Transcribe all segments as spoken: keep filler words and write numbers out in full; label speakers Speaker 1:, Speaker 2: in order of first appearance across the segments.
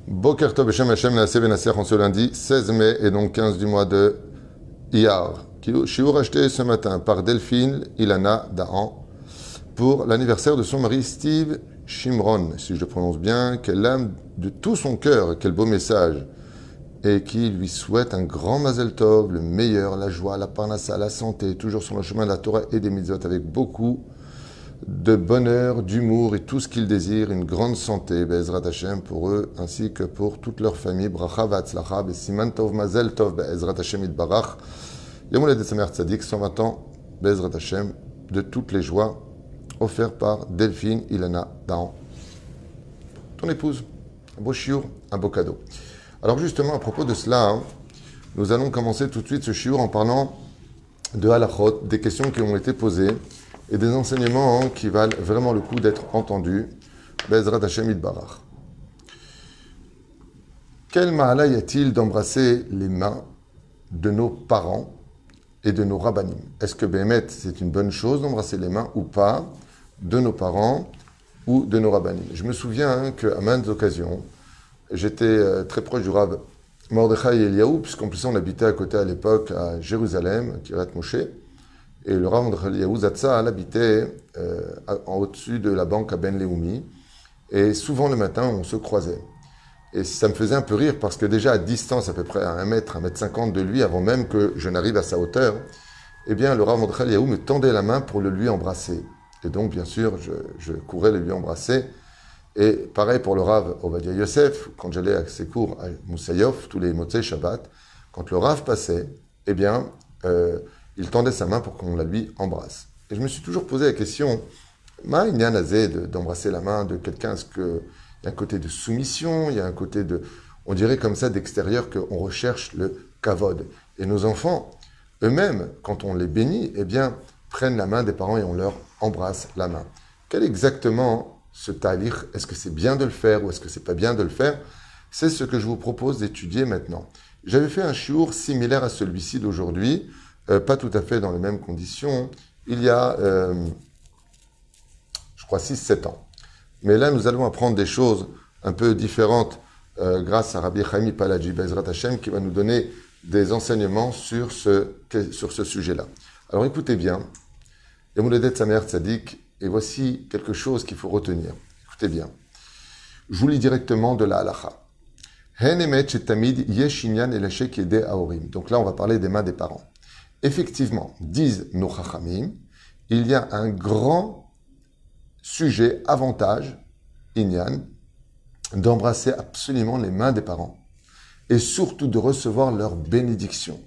Speaker 1: Boker Tov Beshem Hashem Naaseh Benaseach en ce lundi seize mai et donc quinze du mois de Iyar. Shiur acheté ce matin par Delphine Ilana Dahan pour l'anniversaire de son mari Steve Shimron, si je le prononce bien, qu'elle aime de tout son cœur, quel beau message, et qui lui souhaite un grand Mazel Tov, le meilleur, la joie, la parnassa, la santé, toujours sur le chemin de la Torah et des mitzvot avec beaucoup de bonheur, d'humour et tout ce qu'ils désirent, une grande santé, Be'ezrat Hashem, pour eux, ainsi que pour toute leur famille. Bracha v'atzlacha, be'siman tov mazel tov, Be'ezrat Hashem itbarach. Yom Holadet Sameach Tzadik, cent vingt ans, Be'ezrat Hashem, de toutes les joies, offertes par Delphine Ilana Dahan. Ton épouse, un beau chiour, un beau cadeau. Alors justement, à propos de cela, hein, nous allons commencer tout de suite ce chiour en parlant de halachot, des questions qui ont été posées, et des enseignements hein, qui valent vraiment le coup d'être entendus. Be'ezrat Hashem itbarach. Quel ma'ala y a-t-il d'embrasser les mains de nos parents et de nos rabbanim? Est-ce que Béhémet, c'est une bonne chose d'embrasser les mains ou pas de nos parents ou de nos rabbanim? Je me souviens hein, qu'à maintes occasions, j'étais euh, très proche du Rav Mordechai Eliaou, puisqu'en plus on habitait à côté à l'époque à Jérusalem, Kiryat Moshe. Et le Rav Mordechai Zatzal habitait euh, en au-dessus de la banque à Ben Leumi. Et souvent le matin, on se croisait. Et ça me faisait un peu rire parce que déjà à distance, à peu près à un mètre, un mètre cinquante de lui, avant même que je n'arrive à sa hauteur, eh bien le Rav Mordechai me tendait la main pour le lui embrasser. Et donc, bien sûr, je, je courais le lui embrasser. Et pareil pour le Rav Ovadia Yosef, quand j'allais à ses cours à Moussaïov, tous les Motzei Shabbat, quand le Rav passait, eh bien... Euh, il tendait sa main pour qu'on la lui embrasse. Et je me suis toujours posé la question, ma il y a un azé d'embrasser la main de quelqu'un, est-ce qu'il y a un côté de soumission, il y a un côté de, on dirait comme ça d'extérieur qu'on recherche le kavod. Et nos enfants, eux-mêmes, quand on les bénit, eh bien, prennent la main des parents et on leur embrasse la main. Quel est exactement ce talir? Est-ce que c'est bien de le faire ou est-ce que c'est pas bien de le faire? C'est ce que je vous propose d'étudier maintenant. J'avais fait un shiur similaire à celui-ci d'aujourd'hui, Euh, pas tout à fait dans les mêmes conditions, il y a, euh, je crois, six sept ans. Mais là, nous allons apprendre des choses un peu différentes euh, grâce à Rabbi Chaim Palaji Be'ezrat Hashem qui va nous donner des enseignements sur ce, sur ce sujet-là. Alors écoutez bien, Yom Holadet Sameach Tzadik, et voici quelque chose qu'il faut retenir. Écoutez bien. Je vous lis directement de la halacha. Donc là, on va parler des mains des parents. Effectivement, disent nos chachamim, il y a un grand sujet, avantage, inyan, d'embrasser absolument les mains des parents et surtout de recevoir leur bénédiction.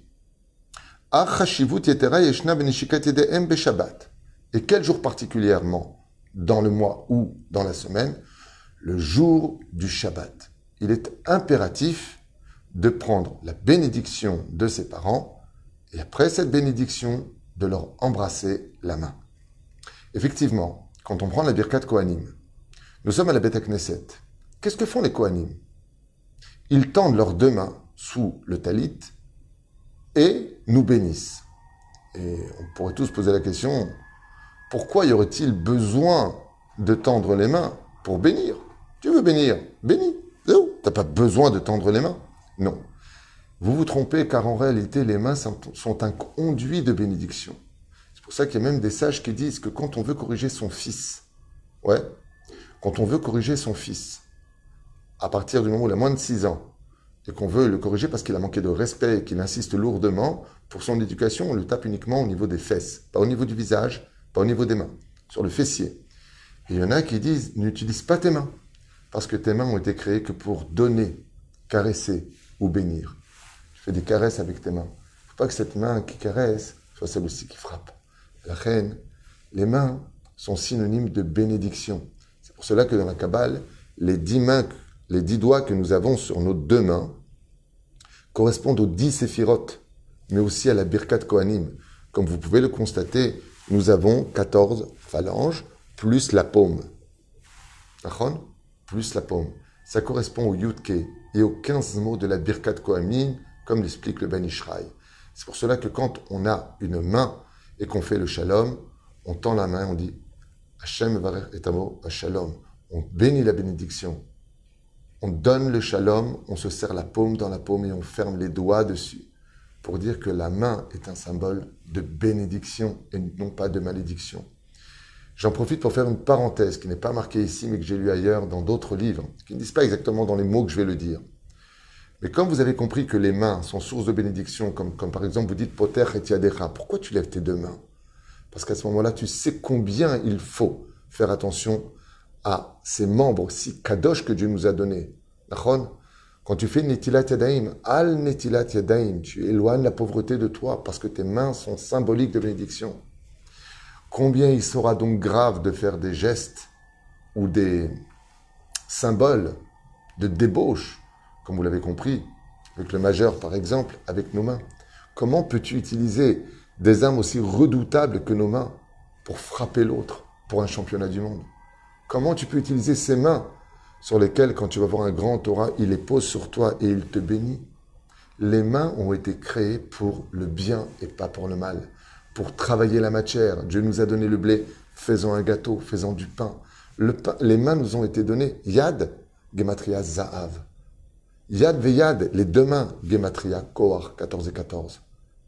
Speaker 1: Et quel jour particulièrement, dans le mois ou dans la semaine? Le jour du Shabbat. Il est impératif de prendre la bénédiction de ses parents et après cette bénédiction, de leur embrasser la main. Effectivement, quand on prend la Birkat Kohanim, nous sommes à la Beth Knesset. Qu'est-ce que font les Kohanim? Ils tendent leurs deux mains sous le talit et nous bénissent. Et on pourrait tous poser la question, pourquoi y aurait-il besoin de tendre les mains pour bénir? Tu veux bénir? Bénis. Tu n'as pas besoin de tendre les mains. Non. Vous vous trompez car en réalité, les mains sont un conduit de bénédiction. C'est pour ça qu'il y a même des sages qui disent que quand on veut corriger son fils, ouais, quand on veut corriger son fils, à partir du moment où il a moins de six ans, et qu'on veut le corriger parce qu'il a manqué de respect et qu'il insiste lourdement, pour son éducation, on le tape uniquement au niveau des fesses, pas au niveau du visage, pas au niveau des mains, sur le fessier. Et il y en a qui disent, n'utilise pas tes mains, parce que tes mains ont été créées que pour donner, caresser ou bénir. Fais des caresses avec tes mains. Il ne faut pas que cette main qui caresse soit celle aussi qui frappe. La reine, les mains sont synonymes de bénédiction. C'est pour cela que dans la Kabbale, les dix mains, les dix doigts que nous avons sur nos deux mains correspondent aux dix séphirotes, mais aussi à la Birkat Kohanim. Comme vous pouvez le constater, nous avons quatorze phalanges plus la paume. Plus la paume. Ça correspond au Yudke et aux quinze mots de la Birkat Kohanim, comme l'explique le Ben Ishraï. C'est pour cela que quand on a une main et qu'on fait le shalom, on tend la main, on dit Hashem varech et amo shalom. On bénit la bénédiction. on donne le shalom, on se serre la paume dans la paume et on ferme les doigts dessus pour dire que la main est un symbole de bénédiction et non pas de malédiction. J'en profite pour faire une parenthèse qui n'est pas marquée ici mais que j'ai lu ailleurs dans d'autres livres, qui ne disent pas exactement dans les mots que je vais le dire. Mais comme vous avez compris que les mains sont source de bénédiction, comme, comme par exemple vous dites Poter et Yadecha, pourquoi tu lèves tes deux mains? Parce qu'à ce moment-là, tu sais combien il faut faire attention à ces membres si kadosh que Dieu nous a donnés. Quand tu fais Netilat Yadaim, Al Netilat Yadaim, tu éloignes la pauvreté de toi parce que tes mains sont symboliques de bénédiction. Combien il sera donc grave de faire des gestes ou des symboles de débauche, comme vous l'avez compris, avec le majeur par exemple, avec nos mains. Comment peux-tu utiliser des armes aussi redoutables que nos mains pour frapper l'autre pour un championnat du monde? Comment tu peux utiliser ces mains sur lesquelles, quand tu vas voir un grand Torah, il les pose sur toi et il te bénit? Les mains ont été créées pour le bien et pas pour le mal, pour travailler la matière. Dieu nous a donné le blé, faisant un gâteau, faisant du pain. Le pain les mains nous ont été données. Yad, Gematria Zahav. Yad veyad, les deux mains, Gematria Kohar, quatorze et quatorze.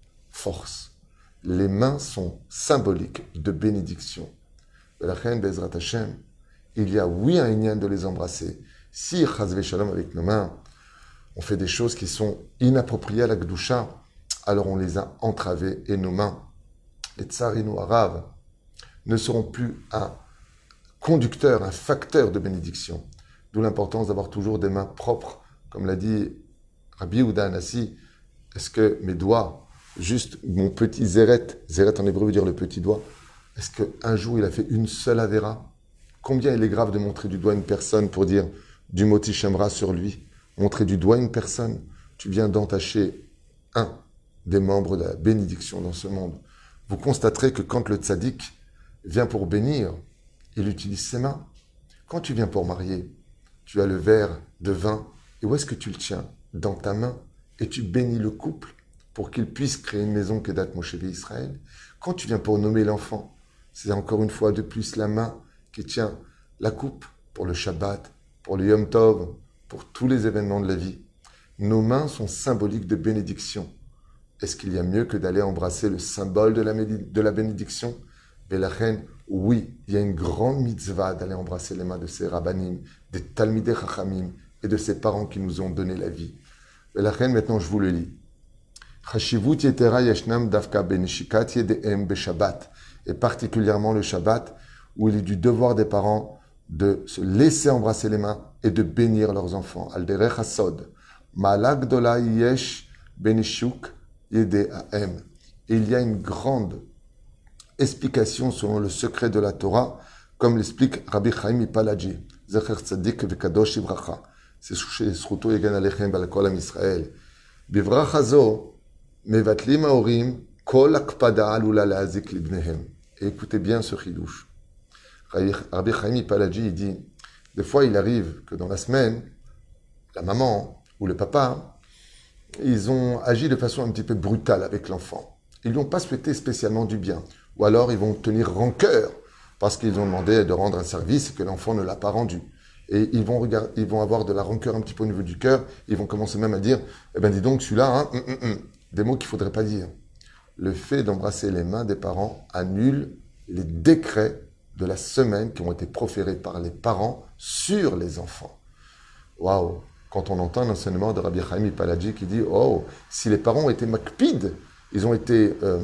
Speaker 1: Force. Les mains sont symboliques de bénédiction. La reine Bezrat Hashem, il y a oui un inyan de les embrasser. Si Chazve Shalom avec nos mains, on fait des choses qui sont inappropriées à la Gdusha, alors on les a entravées et nos mains, les tsar et nos araves, ne seront plus un conducteur, un facteur de bénédiction. D'où l'importance d'avoir toujours des mains propres. Comme l'a dit Rabbi Yehuda Hanassi, est-ce que mes doigts, juste mon petit zéret, zéret en hébreu veut dire le petit doigt, est-ce qu'un jour il a fait une seule avéra? Combien il est grave de montrer du doigt une personne pour dire du moti shemra sur lui? Montrer du doigt une personne, tu viens d'entacher un des membres de la bénédiction dans ce monde. Vous constaterez que quand le tzaddik vient pour bénir, il utilise ses mains. Quand tu viens pour marier, tu as le verre de vin, et où est-ce que tu le tiens? Dans ta main, et tu bénis le couple pour qu'il puisse créer une maison Kedat Moshe Israël. Quand tu viens pour nommer l'enfant, c'est encore une fois de plus la main qui tient la coupe pour le Shabbat, pour le Yom Tov, pour tous les événements de la vie. Nos mains sont symboliques de bénédiction. Est-ce qu'il y a mieux que d'aller embrasser le symbole de la, de la bénédiction? Belachen, oui, il y a une grande mitzvah d'aller embrasser les mains de ces rabbanim, des talmidei chachamim et de ces parents qui nous ont donné la vie. Belachen, maintenant je vous le lis. Chashivut yetera yeshnam dafka benishikat yedeem beshabbat, et particulièrement le Shabbat, où il est du devoir des parents de se laisser embrasser les mains et de bénir leurs enfants. Al derech hasod, ma'ala gdola yesh benishuk yedeahem. Et il y a une grande explication selon le secret de la Torah, comme l'explique Rabbi Chaim Palaji, Zecher Tzadik v'Kadosh Ivracha. C'est chez Sruto Yegan Alechem Balakol Am Israël. Bivracha zo, mevatlim haorim, kol akpada alula la'azik libnehem. Et écoutez bien ce chidouche. Rabbi Chaim Palaji dit, des fois il arrive que dans la semaine, la maman ou le papa, ils ont agi de façon un petit peu brutale avec l'enfant. Ils ne lui ont pas souhaité spécialement du bien. Ou alors ils vont tenir rancœur parce qu'ils ont demandé de rendre un service que l'enfant ne l'a pas rendu. Et ils vont, regarder, ils vont avoir de la rancœur un petit peu au niveau du cœur. Ils vont commencer même à dire, eh ben dis donc celui-là, hein, hum, hum, hum. Des mots qu'il ne faudrait pas dire. Le fait d'embrasser les mains des parents annule les décrets de la semaine qui ont été proférés par les parents sur les enfants. Waouh! Quand on entend l'enseignement de Rabbi Chaim Palaji qui dit, oh, si les parents ont été makpid, ils ont été euh,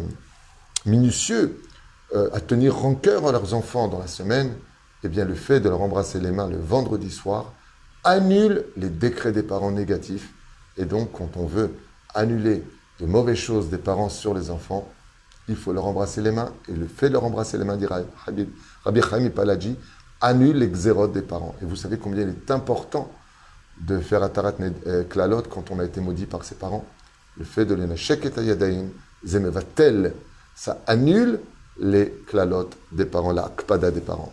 Speaker 1: minutieux euh, à tenir rancœur à leurs enfants dans la semaine, eh bien le fait de leur embrasser les mains le vendredi soir annule les décrets des parents négatifs. Et donc, quand on veut annuler de mauvaises choses des parents sur les enfants, il faut leur embrasser les mains. Et le fait de leur embrasser les mains, dit Rabbi Chaim Palaji, annule les xérotes des parents. Et vous savez combien il est important de faire Atarat Klalot quand on a été maudit par ses parents. Le fait de l'enachek et ayadaim, zemevatel, ça annule les Klalot des parents, la akpada des parents.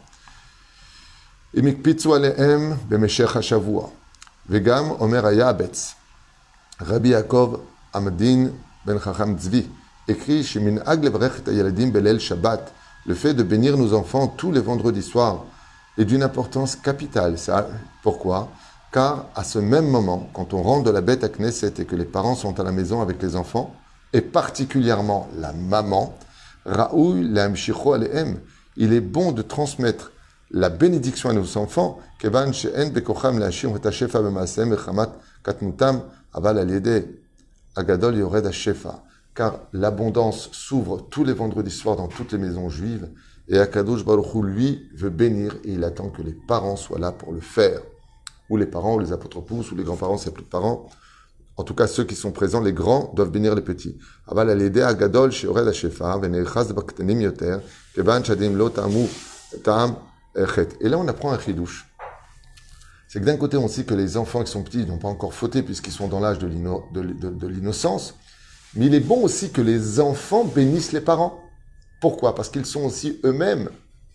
Speaker 1: Et mikpitzu alehem b'meshech hashavua. Vegam omer hayabetz. Rabbi Yaakov Amadin ben Chacham Tzvi écrit chez Minhag levarech et hayaladim belel Shabbat. Le fait de bénir nos enfants tous les vendredis soirs est d'une importance capitale. Ça, pourquoi? car à ce même moment, quand on rentre de la bête à Knesset et que les parents sont à la maison avec les enfants, et particulièrement la maman, Raoul l'amshicho alehem, il est bon de transmettre la bénédiction à nos enfants, kevan she'en bekocham la'ashir et hashefa b'maasem echamat katmutam aval al-yedeh agadol yored hashefa, car l'abondance s'ouvre tous les vendredis soirs dans toutes les maisons juives, et Akadosh Baruch Hu, lui, veut bénir, et il attend que les parents soient là pour le faire. Ou les parents, ou les apôtres, ou les grands-parents, s'il n'y a plus de parents. En tout cas, ceux qui sont présents, les grands, doivent bénir les petits. Aval al-yedeh agadol sheyored hashefa v'neichaz b'ktanim yoter kevan shadim lo ta'amu ta'am echet. Et là, on apprend un chidouche. C'est que d'un côté, on sait que les enfants qui sont petits n'ont pas encore fauté puisqu'ils sont dans l'âge de, l'inno, de, de, de l'innocence. Mais il est bon aussi que les enfants bénissent les parents. Pourquoi? Parce qu'ils sont aussi eux-mêmes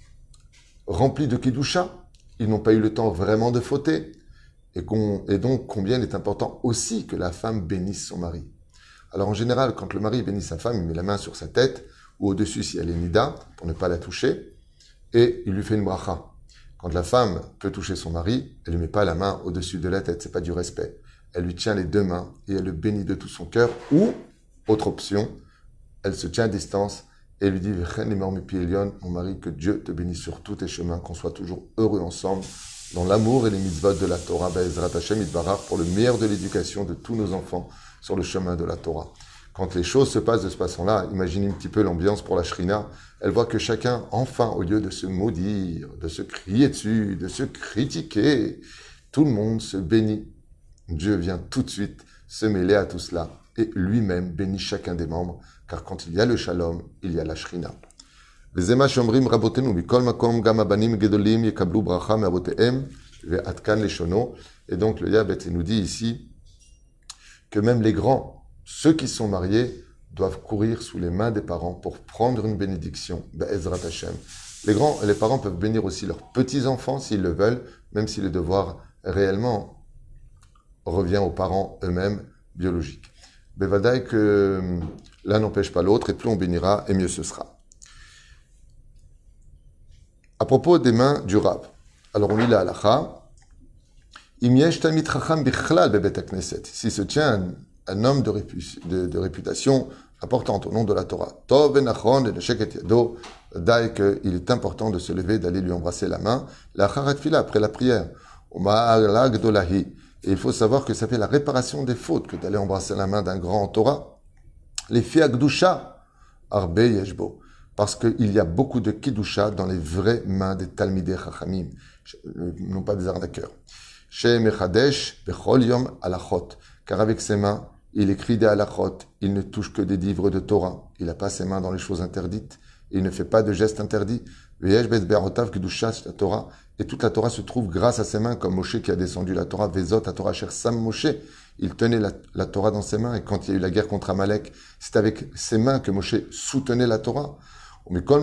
Speaker 1: remplis de Kedusha. Ils n'ont pas eu le temps vraiment de fauter. Et, qu'on, et donc, combien il est important aussi que la femme bénisse son mari. Alors en général, quand le mari bénit sa femme, il met la main sur sa tête, ou au-dessus si elle est nida, pour ne pas la toucher, et il lui fait une bracha. Quand la femme peut toucher son mari, elle ne lui met pas la main au-dessus de la tête, c'est pas du respect. Elle lui tient les deux mains et elle le bénit de tout son cœur, ou, autre option, elle se tient à distance et lui dit « Mon mari, que Dieu te bénisse sur tous tes chemins, qu'on soit toujours heureux ensemble, dans l'amour et les mitzvot de la Torah, Be'ezrat Hashem Itbarach, pour le meilleur de l'éducation de tous nos enfants sur le chemin de la Torah. » Quand les choses se passent de cette façon-là, imaginez un petit peu l'ambiance pour la Shrina, elle voit que chacun, enfin, au lieu de se maudire, de se crier dessus, de se critiquer, tout le monde se bénit. Dieu vient tout de suite se mêler à tout cela et lui-même bénit chacun des membres, car quand il y a le shalom, il y a la Shrina. Vezema shomrim rabotenu mikol makom gam abanim gedolim yekablu bracha me'avotehem ve'atkan leshono. Et donc le Yabet nous dit ici que même les grands, ceux qui sont mariés, doivent courir sous les mains des parents pour prendre une bénédiction, Be'ezrat Hashem. Les grands et les parents peuvent bénir aussi leurs petits-enfants s'ils le veulent, même si le devoir réellement revient aux parents eux-mêmes biologiques. Bevadaï que l'un n'empêche pas l'autre, et plus on bénira, et mieux ce sera. À propos des mains du Rav, alors on lit la halakha. Im yesh talmid chacham bichlal bebet hakneset. S'il se tient un homme de, répu- de, de réputation importante au nom de la Torah, Tov venachon et neshek et yado, d'ailleurs qu'il est important de se lever, d'aller lui embrasser la main, la charat fila après la prière, Uma'ala gdolahi. Et il faut savoir que ça fait la réparation des fautes que d'aller embrasser la main d'un grand en Torah. Les fi agdusha arbe yeshbo. Parce qu'il y a beaucoup de Kedusha dans les vraies mains des Talmidei Chachamim, non pas des arnaqueurs. Chez Mechadesh, Bechol Yom Alachot, car avec ses mains, il écrit des Alachot, il ne touche que des livres de Torah, il n'a pas ses mains dans les choses interdites, il ne fait pas de gestes interdits. Veyesh Bet Be'arotav Kedusha la Torah, et toute la Torah se trouve grâce à ses mains, comme Moshe qui a descendu la Torah, Vezot, la Torah, Cher Sam Moshe, il tenait la, la Torah dans ses mains, et quand il y a eu la guerre contre Amalek, c'est avec ses mains que Moshe soutenait la Torah. Mais il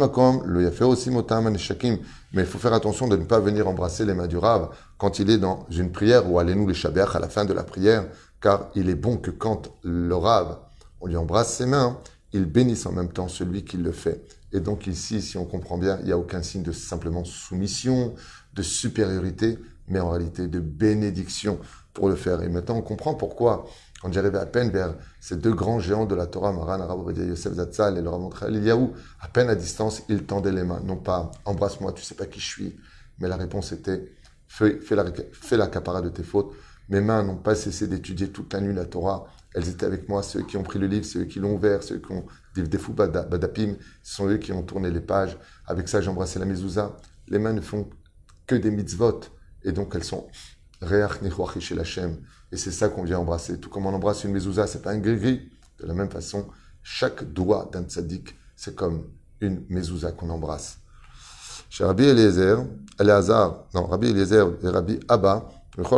Speaker 1: faut faire attention de ne pas venir embrasser les mains du Rav quand il est dans une prière ou allez-nous les shabeach à la fin de la prière, car il est bon que quand le Rav, on lui embrasse ses mains, il bénisse en même temps celui qui le fait. Et donc ici, si on comprend bien, il n'y a aucun signe de simplement soumission, de supériorité, mais en réalité de bénédiction pour le faire. Et maintenant, on comprend pourquoi, quand j'arrivais à peine vers ces deux grands géants de la Torah, Maran, Rav Ovadia Yosef Zatzal et le Rav Mordechai Eliyahu, à peine à distance, ils tendaient les mains. Non pas « embrasse-moi, tu sais pas qui je suis », mais la réponse était « fais, fais, la, fais la capara de tes fautes ». Mes mains n'ont pas cessé d'étudier toute la nuit la Torah. Elles étaient avec moi, ceux qui ont pris le livre, ceux qui l'ont ouvert, ceux qui ont des, des fous badapim, ce sont eux qui ont tourné les pages. Avec ça, j'ai embrassé la mezouza. Les mains ne font que des mitzvot, et donc elles sont reach nichoachi chez l'Hachem. Et c'est ça qu'on vient embrasser. Tout comme on embrasse une mezouza, c'est pas un gris-gris. De la même façon, chaque doigt d'un tzaddik, c'est comme une mezouza qu'on embrasse. Chez Rabbi Eliezer, Eleazar, non, Rabbi Eliezer et Rabbi Abba,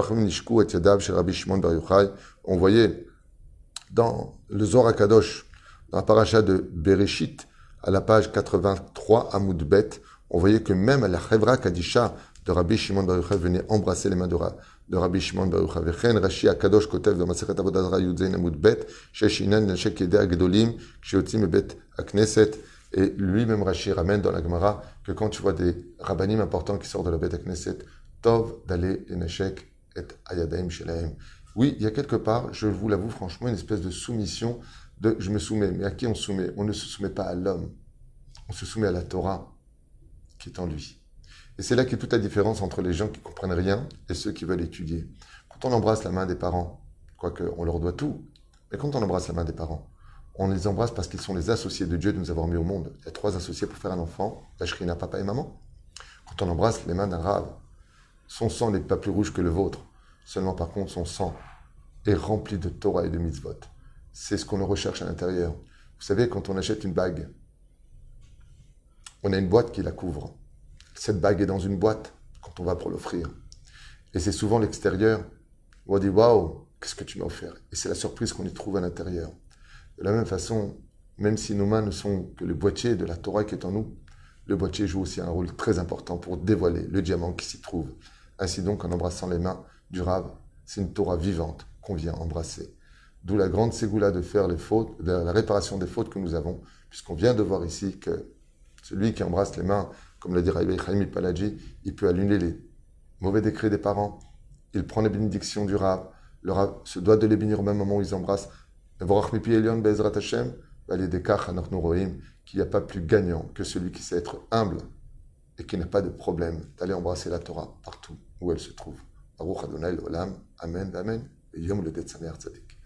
Speaker 1: on voyait dans le Zohar HaKadosh, dans la paracha de Bereshit, à la page quatre-vingt-trois, Amoud Bet, on voyait que même la Chevra Kadisha de Rabbi Shimon Bar Yochai venait embrasser les mains de, de Rabbi Shimon Bar Yochai. Vechen Rashi HaKadosh kotev dans Masechet Avodat Zara Yudzayin Amoud Bet, Sheshinan Nashek Yedei HaGedolim, Ksheyotzim Bet HaKnesset. Et lui-même Rashi ramène dans la Gemara que quand tu vois des rabbanim importants qui sortent de la Bet HaKnesset, Tov d'aller les Nashek et ayadaim shelaim. Oui, il y a quelque part, je vous l'avoue franchement, une espèce de soumission de je me soumets. Mais à qui on se soumet? On ne se soumet pas à l'homme. On se soumet à la Torah qui est en lui. Et c'est là qu'est toute la différence entre les gens qui comprennent rien et ceux qui veulent étudier. Quand on embrasse la main des parents, quoique on leur doit tout, mais quand on embrasse la main des parents, on les embrasse parce qu'ils sont les associés de Dieu de nous avoir mis au monde. Il y a trois associés pour faire un enfant, la shrina, papa et maman. Quand on embrasse les mains d'un rave, son sang n'est pas plus rouge que le vôtre. Seulement par contre, son sang est rempli de Torah et de mitzvot. C'est ce qu'on recherche à l'intérieur. Vous savez, quand on achète une bague, on a une boîte qui la couvre. Cette bague est dans une boîte quand on va pour l'offrir. Et c'est souvent l'extérieur où on dit « Waouh, qu'est-ce que tu m'as offert ?» Et c'est la surprise qu'on y trouve à l'intérieur. De la même façon, même si nos mains ne sont que le boîtier de la Torah qui est en nous, le boîtier joue aussi un rôle très important pour dévoiler le diamant qui s'y trouve. Ainsi donc, en embrassant les mains du Rav, c'est une Torah vivante qu'on vient embrasser. D'où la grande ségoula de faire les fautes, de la réparation des fautes que nous avons, puisqu'on vient de voir ici que celui qui embrasse les mains, comme l'a dit Rabbi Chaim Palaji, il peut annuler les mauvais décrets des parents, il prend les bénédictions du Rav, le Rav se doit de les bénir au même moment où ils embrassent. Qu'il n'y a pas plus gagnant que celui qui sait être humble et qui n'a pas de problème d'aller embrasser la Torah partout où elle se trouve. Baruch Adonai l'olam, Amen, Amen, et Yom le Det Sameach Tzadik.